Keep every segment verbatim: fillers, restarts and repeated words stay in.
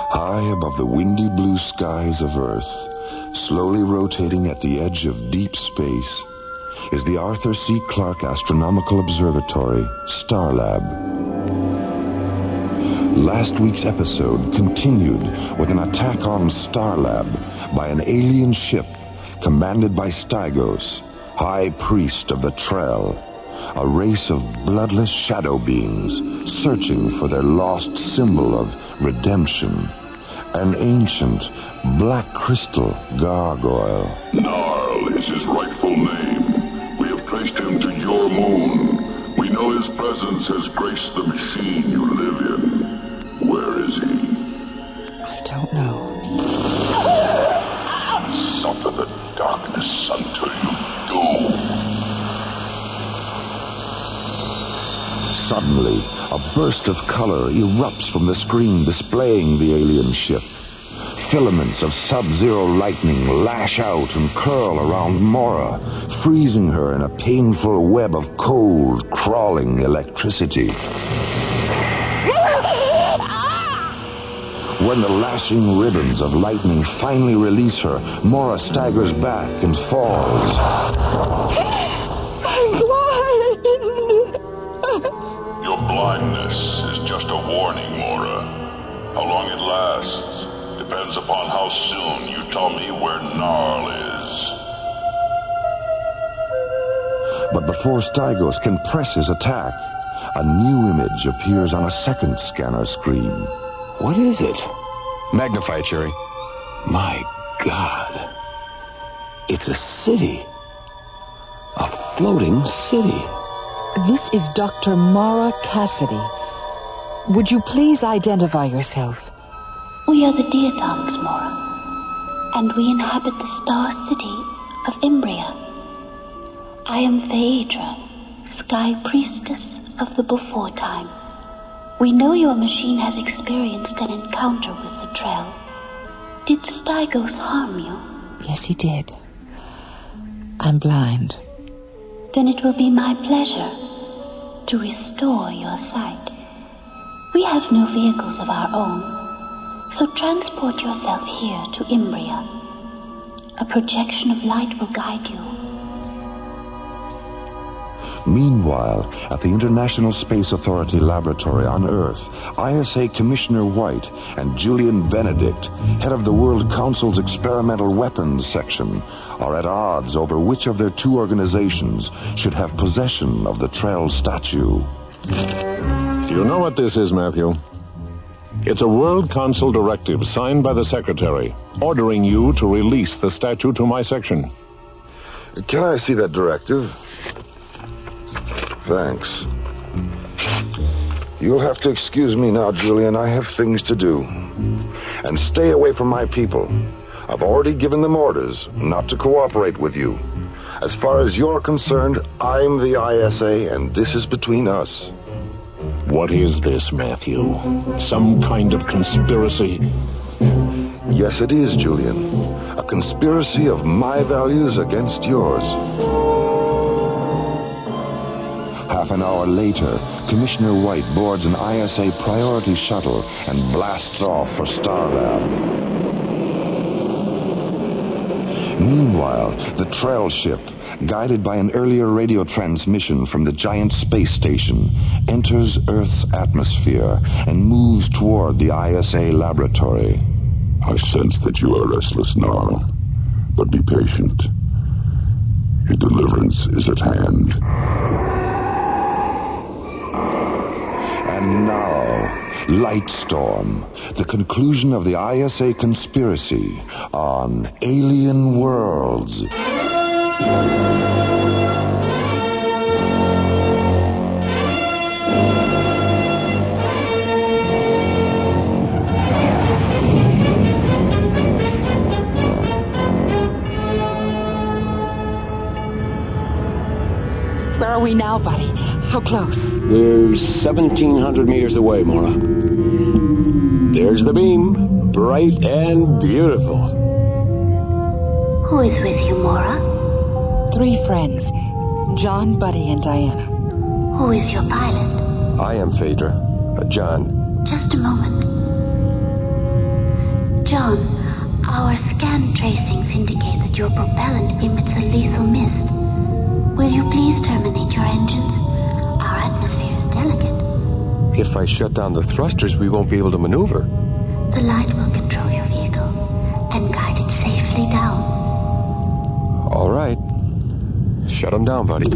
High above the windy blue skies of Earth, slowly rotating at the edge of deep space, is the Arthur C. Clarke Astronomical Observatory, Starlab. Last week's episode continued with an attack on Starlab by an alien ship commanded by Stygos, High Priest of the Trell, a race of bloodless shadow beings searching for their lost symbol of redemption, an ancient black crystal gargoyle. Narl is his rightful name. We have traced him to your moon. We know his presence has graced the machine you live in. Where is he? I don't know. Suffer the darkness until you do. Suddenly, a burst of color erupts from the screen displaying the alien ship. Filaments of sub-zero lightning lash out and curl around Mora, freezing her in a painful web of cold, crawling electricity. When the lashing ribbons of lightning finally release her, Mora staggers back and falls. I'm blind! Your blindness is just a warning, Mora. How long it lasts depends upon how soon you tell me where Narl is. But before Stygos can press his attack, a new image appears on a second scanner screen. What is it? Magnify, Cherry. My God. It's a city. A floating city. This is Doctor Mara Cassidy. Would you please identify yourself? We are the Deer Tongues, Mora, and we inhabit the star city of Imbria. I am Phaedra, Sky Priestess of the Before Time. We know your machine has experienced an encounter with the Trell. Did Stygos harm you? Yes, he did. I'm blind. Then it will be my pleasure to restore your sight. We have no vehicles of our own, so transport yourself here to Imbria. A projection of light will guide you. Meanwhile, at the International Space Authority laboratory on Earth, I S A Commissioner White and Julian Benedict, head of the World Council's Experimental Weapons Section, are at odds over which of their two organizations should have possession of the Trell statue. You know what this is, Matthew? It's a World Council directive signed by the Secretary, ordering you to release the statue to my section. Can I see that directive? Thanks. You'll have to excuse me now, Julian. I have things to do. And stay away from my people. I've already given them orders not to cooperate with you. As far as you're concerned, I'm the I S A, and this is between us. What is this, Matthew? Some kind of conspiracy? Yes, it is, Julian. A conspiracy of my values against yours. Half an hour later, Commissioner White boards an I S A priority shuttle and blasts off for Starlab. Meanwhile, the Trell ship, guided by an earlier radio transmission from the giant space station, enters Earth's atmosphere and moves toward the I S A laboratory. I sense that you are restless, Narl, but be patient. Your deliverance is at hand. And now, Lightstorm, the conclusion of the I S A conspiracy on Alien Worlds. Where are we now, buddy? How close? We're seventeen hundred meters away, Mora. There's the beam, bright and beautiful. Who is with you, Mora? Three friends, John, Buddy, and Diana. Who is your pilot? I am Phaedra. Uh, John. Just a moment. John, our scan tracings indicate that your propellant emits a lethal mist. Will you please terminate your engines? Our atmosphere is delicate. If I shut down the thrusters, we won't be able to maneuver. The light will control your vehicle and guide it safely down. All right. Shut them down, buddy.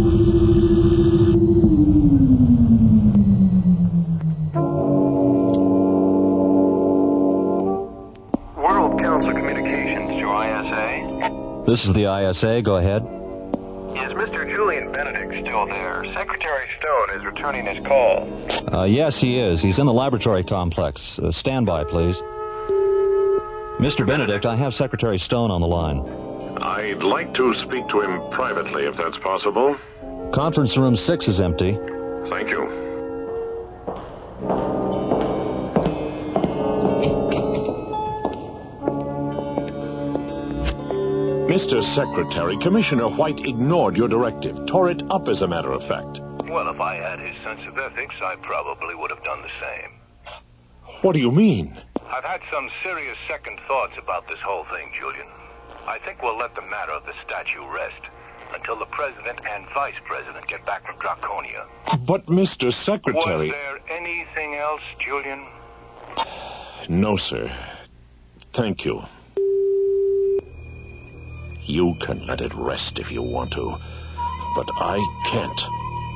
World Council Communications to I S A. This is the I S A. Go ahead. Is Mister Julian Benedict still there? Secretary Stone is returning his call. Uh, yes, he is. He's in the laboratory complex. Uh, stand by, please. Mister Benedict, I have Secretary Stone on the line. I'd like to speak to him privately, if that's possible. Conference room six is empty. Thank you. Mister Secretary, Commissioner White ignored your directive, tore it up as a matter of fact. Well, if I had his sense of ethics, I probably would have done the same. What do you mean? I've had some serious second thoughts about this whole thing, Julian. I think we'll let the matter of the statue rest until the President and Vice President get back from Draconia. But, Mister Secretary... Was there anything else, Julian? No, sir. Thank you. You can let it rest if you want to, but I can't.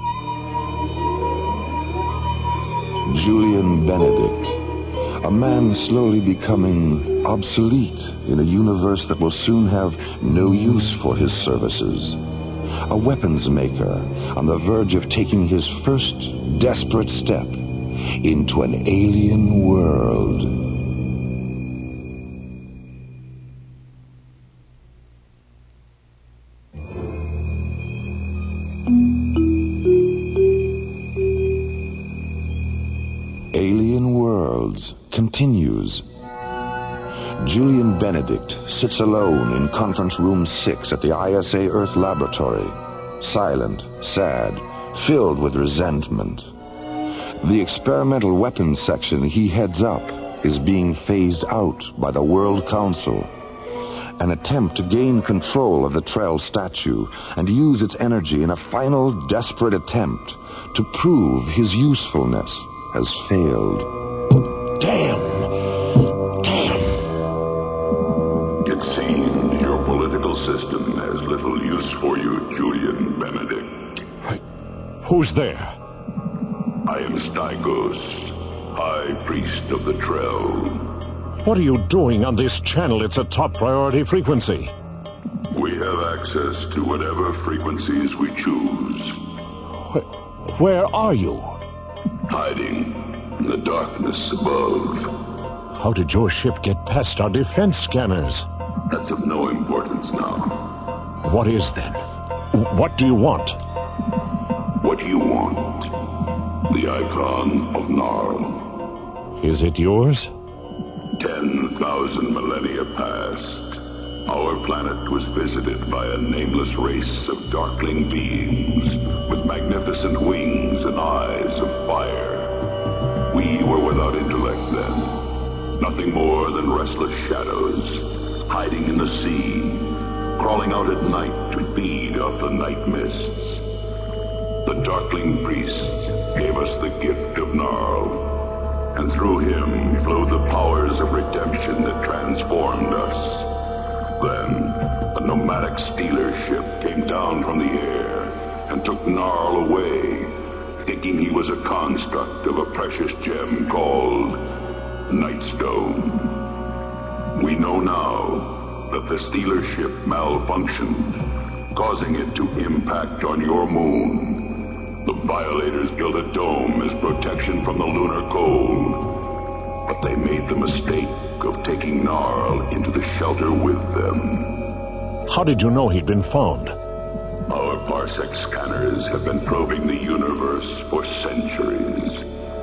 Julian Benedict, a man slowly becoming obsolete in a universe that will soon have no use for his services. A weapons maker on the verge of taking his first desperate step into an alien world. Alien Worlds continues. Julian Benedict sits alone in conference room six at the I S A Earth Laboratory, silent, sad, filled with resentment. The experimental weapons section he heads up is being phased out by the World Council. An attempt to gain control of the Trell statue and use its energy in a final desperate attempt to prove his usefulness has failed. Damn! Damn! It seems your political system has little use for you, Julian Benedict. I... Who's there? I am Stygos, High Priest of the Trell. What are you doing on this channel? It's a top priority frequency. We have access to whatever frequencies we choose. Where, where are you? Hiding in the darkness above. How did your ship get past our defense scanners? That's of no importance now. What is then? What do you want? What you want? The icon of Gnarl. Is it yours? Ten thousand millennia passed. Our planet was visited by a nameless race of darkling beings with magnificent wings and eyes of fire. We were without intellect then, nothing more than restless shadows, hiding in the sea, crawling out at night to feed off the night mists. The Darkling Priest gave us the gift of Gnarl, and through him flowed the powers of redemption that transformed us. Then, a nomadic stealer ship came down from the air and took Gnarl away, thinking he was a construct of a precious gem called Nightstone. We know now that the stealer ship malfunctioned, causing it to impact on your moon. The Violators built a dome as protection from the lunar cold, but they made the mistake of taking Gnarl into the shelter with them. How did you know he'd been found? Our parsec scanners have been probing the universe for centuries.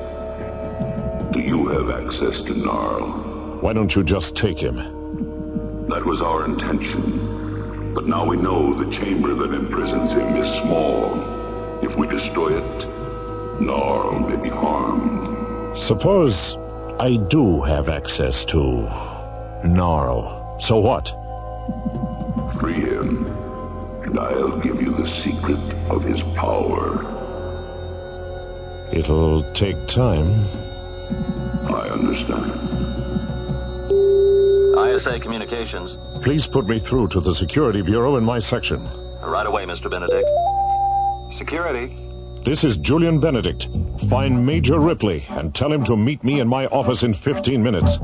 Do you have access to Gnarl? Why don't you just take him? That was our intention. But now we know the chamber that imprisons him is small. If we destroy it, Gnarl may be harmed. Suppose I do have access to Gnarl. So what? Free him, and I'll give you the secret of his power. It'll take time. I understand. I S A Communications. Please put me through to the Security Bureau in my section. Right away, Mister Benedict. Security? This is Julian Benedict. Find Major Ripley and tell him to meet me in my office in fifteen minutes.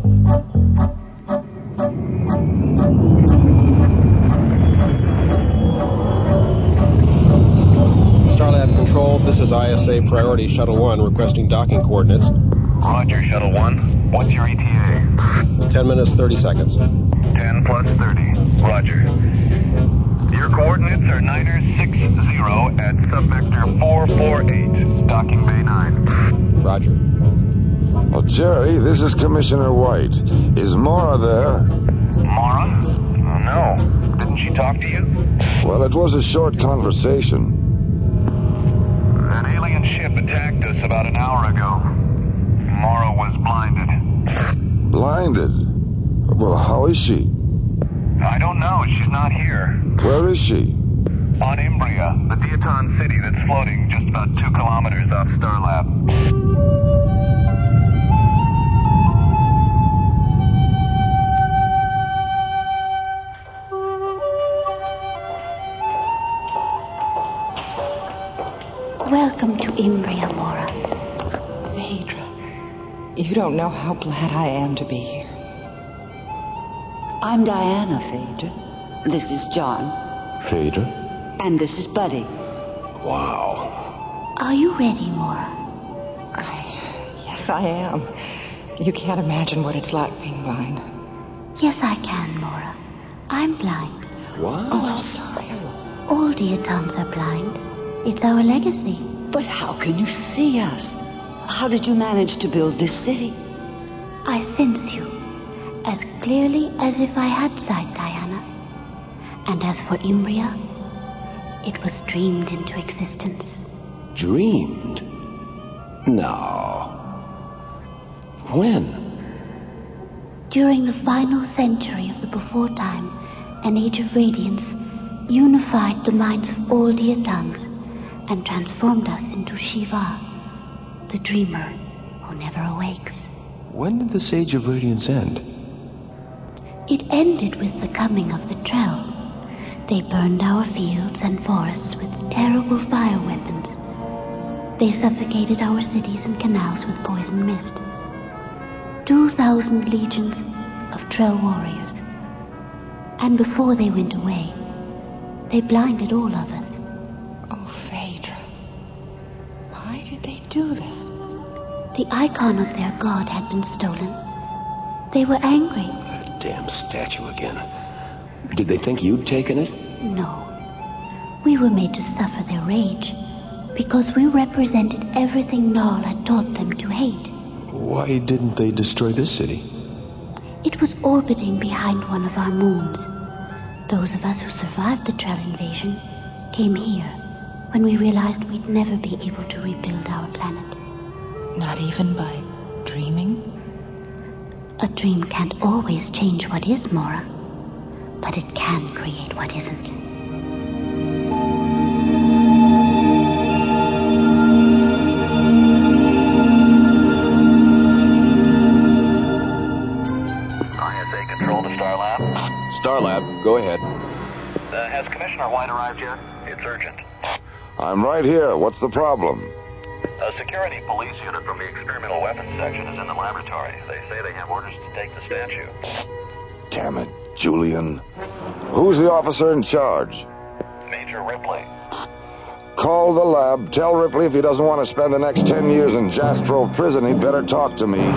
Starlab Control, this is I S A Priority Shuttle one requesting docking coordinates. Roger, Shuttle one. What's your E T A? ten minutes, thirty seconds. ten plus thirty. Roger. Your coordinates are Niner six zero at subvector four four eight, docking bay nine. Roger. Well, Jerry, this is Commissioner White. Is Mora there? Mara? No. Didn't she talk to you? Well, it was a short conversation. An alien ship attacked us about an hour ago. Mara was blinded. Blinded? Well, how is she? I don't know. She's not here. Where is she? On Imbria, the Diaton city that's floating just about two kilometers off Starlab. Welcome to Imbria, Mora. Phaedra, you don't know how glad I am to be here. I'm Diana, Phaedra. This is John. Phaedra? And this is Buddy. Wow. Are you ready, Mora? I... Yes, I am. You can't imagine what it's like being blind. Yes, I can, Mora. I'm blind. What? Oh, I'm sorry. All Diatons are blind. It's our legacy. But how can you see us? How did you manage to build this city? I sense you as clearly as if I had sight, Diana. And as for Imbria, it was dreamed into existence. Dreamed? No. When? During the final century of the before time, an age of radiance unified the minds of all Diatons and transformed us into Shiva, the dreamer who never awakes. When did this age of radiance end? It ended with the coming of the Trell. They burned our fields and forests with terrible fire weapons. They suffocated our cities and canals with poison mist. Two thousand legions of Trell warriors. And before they went away, they blinded all of us. Oh, Phaedra. Why did they do that? The icon of their god had been stolen. They were angry. That damn statue again. Did they think you'd taken it? No. We were made to suffer their rage because we represented everything Null had taught them to hate. Why didn't they destroy this city? It was orbiting behind one of our moons. Those of us who survived the Trell invasion came here when we realized we'd never be able to rebuild our planet. Not even by dreaming? A dream can't always change what is, Mora, but it can create what isn't. I S A control to Starlab. Starlab, go ahead. Uh, has Commissioner White arrived yet? It's urgent. I'm right here. What's the problem? A security police unit from the experimental weapons section is in the laboratory. They say they have orders to take the statue. Damn it, Julian. Who's the officer in charge? Major Ripley. Call the lab. Tell Ripley if he doesn't want to spend the next ten years in Jastrow prison, he'd better talk to me.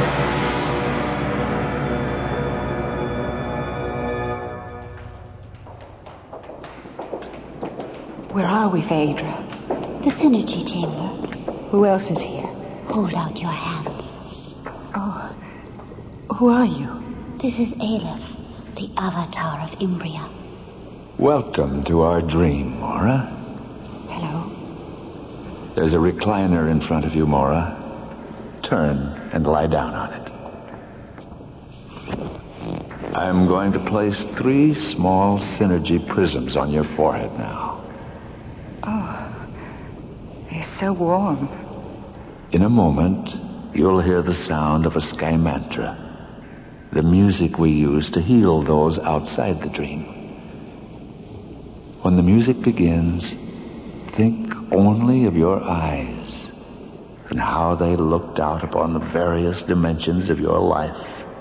Where are we, Phaedra? The Synergy Chamber. Who else is here? Hold out your hands. Oh, who are you? This is Aleph, the avatar of Imbria. Welcome to our dream, Mora. Hello. There's a recliner in front of you, Mora. Turn and lie down on it. I'm going to place three small synergy prisms on your forehead now. Oh, they're so warm. In a moment, you'll hear the sound of a sky mantra, the music we use to heal those outside the dream. When the music begins, think only of your eyes and how they looked out upon the various dimensions of your life.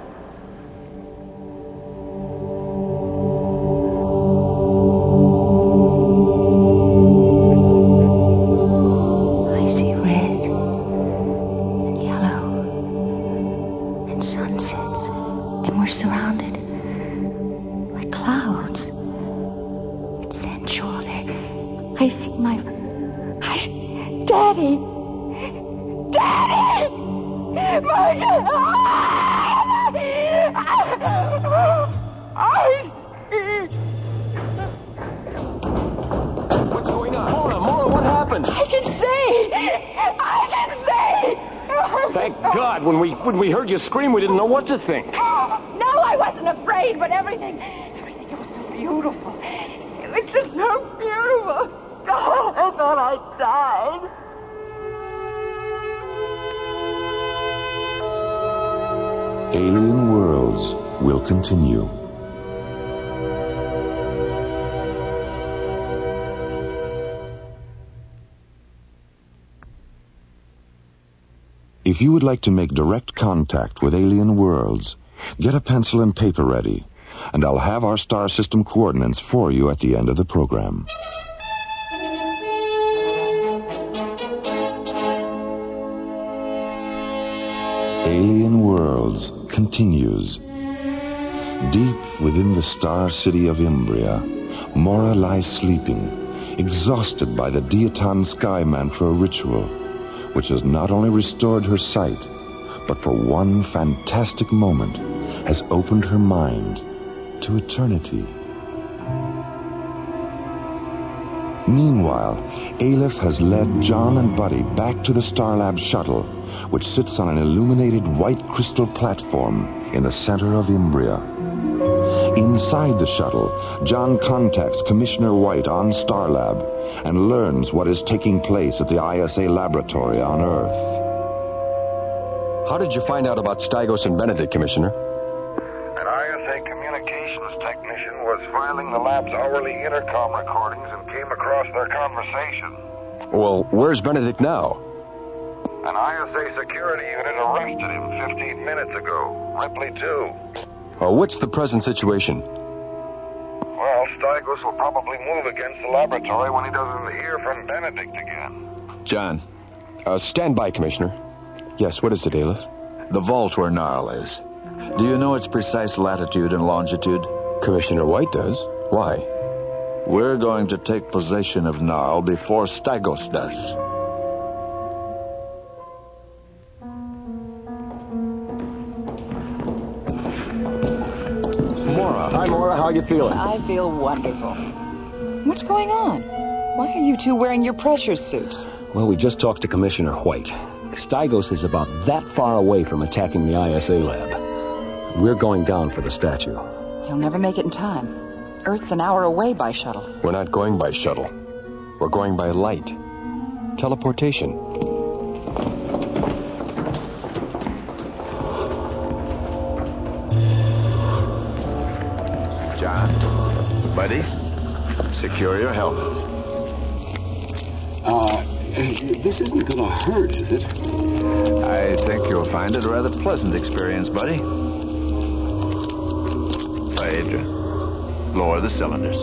I see my... I... Daddy! Daddy! My... I see... What's going on? Mora, Mora, what happened? I can see! I can see! Thank God. When we when we heard you scream, we didn't know what to think. No, I wasn't afraid, but everything... Everything, it was so beautiful. It was just so beautiful. God, I thought I died. Alien Worlds will continue. If you would like to make direct contact with Alien Worlds, get a pencil and paper ready, and I'll have our star system coordinates for you at the end of the program. Alien Worlds continues. Deep within the star city of Imbria, Mora lies sleeping, exhausted by the Diaton Sky Mantra ritual, which has not only restored her sight, but for one fantastic moment has opened her mind to eternity. Meanwhile, Aleph has led John and Buddy back to the Starlab shuttle, which sits on an illuminated white crystal platform in the center of Imbria. Inside the shuttle, John contacts Commissioner White on Starlab and learns what is taking place at the I S A laboratory on Earth. How did you find out about Stygos and Benedict, Commissioner? An I S A communications technician was filing the lab's hourly intercom recordings and came across their conversation. Well, where's Benedict now? An I S A security unit arrested him fifteen minutes ago. Ripley, too. Oh, what's the present situation? Well, Stygos will probably move against the laboratory when he doesn't hear from Benedict again. John. Uh, stand by, Commissioner. Yes, what is it, Aleph? The vault where Gnarl is. Do you know its precise latitude and longitude? Commissioner White does. Why? We're going to take possession of Gnarl before Stygos does. Mora. Hi, Mora. How are you feeling? I feel wonderful. What's going on? Why are you two wearing your pressure suits? Well, we just talked to Commissioner White. Stygos is about that far away from attacking the I S A lab. We're going down for the statue. He'll never make it in time. Earth's an hour away by shuttle. We're not going by shuttle. We're going by light. Teleportation. John, Buddy, secure your helmets. Uh, this isn't gonna hurt, is it? I think you'll find it a rather pleasant experience, Buddy. Phaedra, lower the cylinders.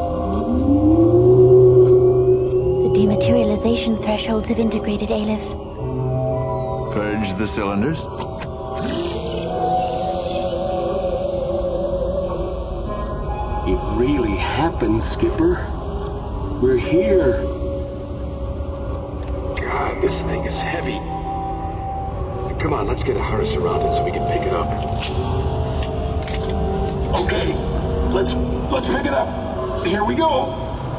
The dematerialization thresholds have integrated, Aleph. Purge the cylinders. It really happened, Skipper. We're here. God, this thing is heavy. Come on, let's get a harness around it so we can pick it up. Okay, let's let's pick it up. Here we go.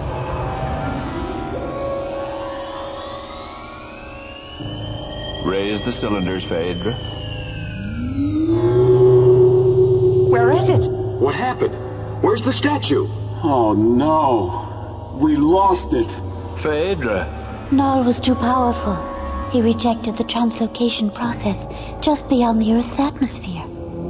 Raise the cylinders, Phaedra. Where is it? What happened? Where's the statue? Oh, no. We lost it. Phaedra. Nall was too powerful. He rejected the translocation process just beyond the Earth's atmosphere.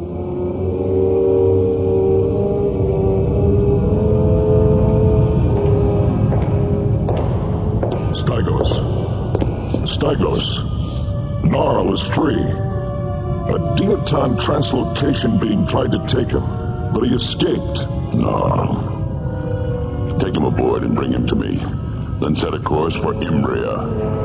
Stygos. Stygos. Nall is free. A Diaton translocation beam tried to take him, but he escaped. No. Take him aboard and bring him to me. Then set a course for Imbria.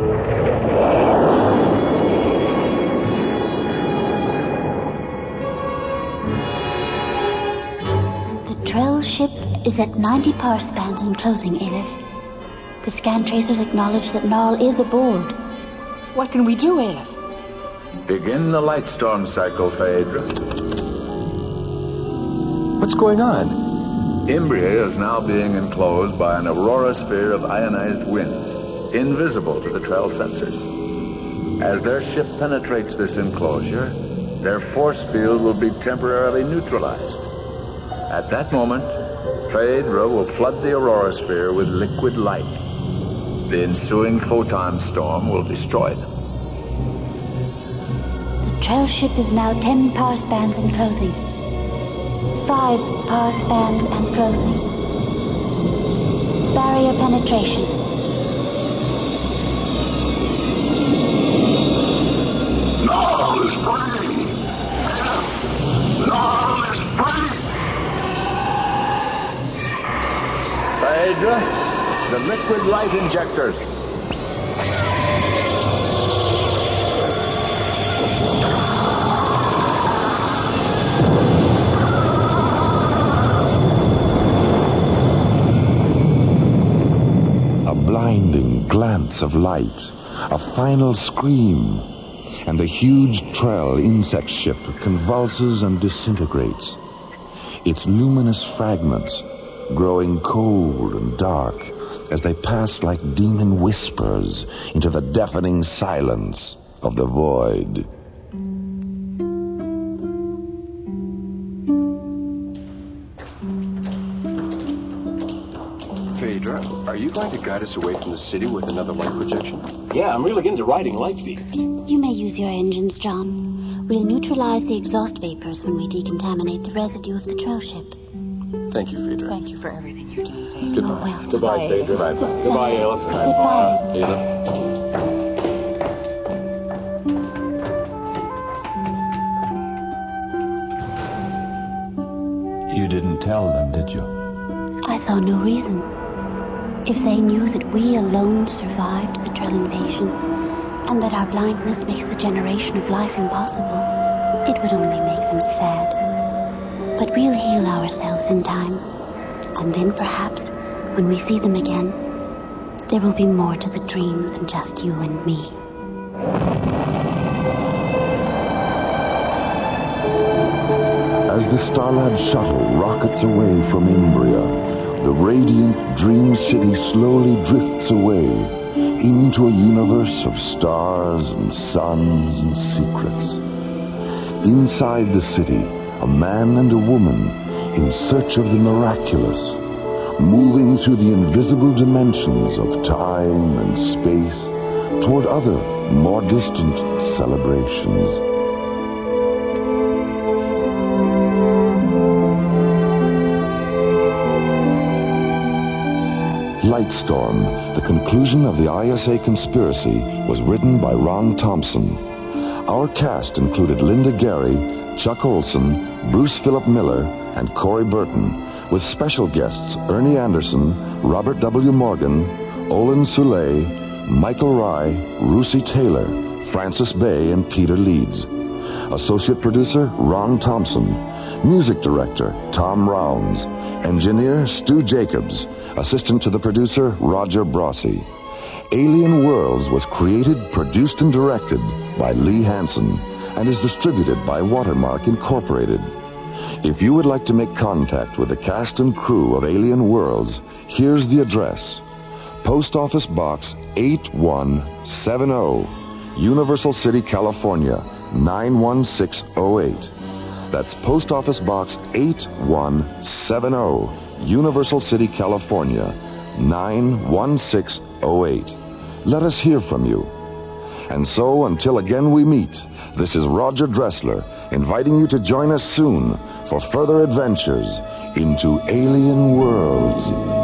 The Trell ship is at ninety power spans and closing, Aleph. The scan tracers acknowledge that Nall is aboard. What can we do, Aleph? Begin the light storm cycle, Phaedra. What's going on? Imbria is now being enclosed by an aurora sphere of ionized winds, invisible to the Trell sensors. As their ship penetrates this enclosure, their force field will be temporarily neutralized. At that moment, Phaedra will flood the aurora sphere with liquid light. The ensuing photon storm will destroy them. The Trell ship is now ten power spans and closing. Five power spans and closing. Barrier penetration. Nall is free! Nall is free! Phaedra, the liquid light injectors. A blinding glance of light, a final scream, and the huge Trell insect ship convulses and disintegrates. Its luminous fragments growing cold and dark as they pass like demon whispers into the deafening silence of the void. Phaedra, are you going to guide us away from the city with another light projection? Yeah, I'm really into riding light beams. You may use your engines, John. We'll neutralize the exhaust vapors when we decontaminate the residue of the Trell ship. Thank you, Phaedra. Thank you for everything you've done, Phaedra. Goodbye. Oh, well, Goodbye, goodbye. Phaedra. Goodbye. Goodbye, Aleph. Goodbye. Phaedra. You didn't tell them, did you? I saw no reason. If they knew that we alone survived the Trell invasion, and that our blindness makes the generation of life impossible, it would only make them sad. But we'll heal ourselves in time, and then perhaps, when we see them again, there will be more to the dream than just you and me. As the Starlab shuttle rockets away from Imbria, the radiant dream city slowly drifts away into a universe of stars and suns and secrets. Inside the city, a man and a woman in search of the miraculous, moving through the invisible dimensions of time and space toward other, more distant celebrations. Lightstorm, the conclusion of the I S A conspiracy, was written by Ron Thompson. Our cast included Linda Gary, Chuck Olson, Bruce Philip Miller, and Corey Burton, with special guests Ernie Anderson, Robert W. Morgan, Olin Soule, Michael Rye, Russi Taylor, Francis Bay, and Peter Leeds. Associate producer Ron Thompson. Music director Tom Rounds. Engineer Stu Jacobs. Assistant to the producer Roger Brossi. Alien Worlds was created, produced, and directed by Lee Hansen and is distributed by Watermark Incorporated. If you would like to make contact with the cast and crew of Alien Worlds, here's the address. Post Office Box eight one seven zero, Universal City, California, nine one six zero eight. That's Post Office Box eight one seven zero, Universal City, California, nine one six zero eight. Let us hear from you. And so, until again we meet, this is Roger Dressler, inviting you to join us soon for further adventures into alien worlds.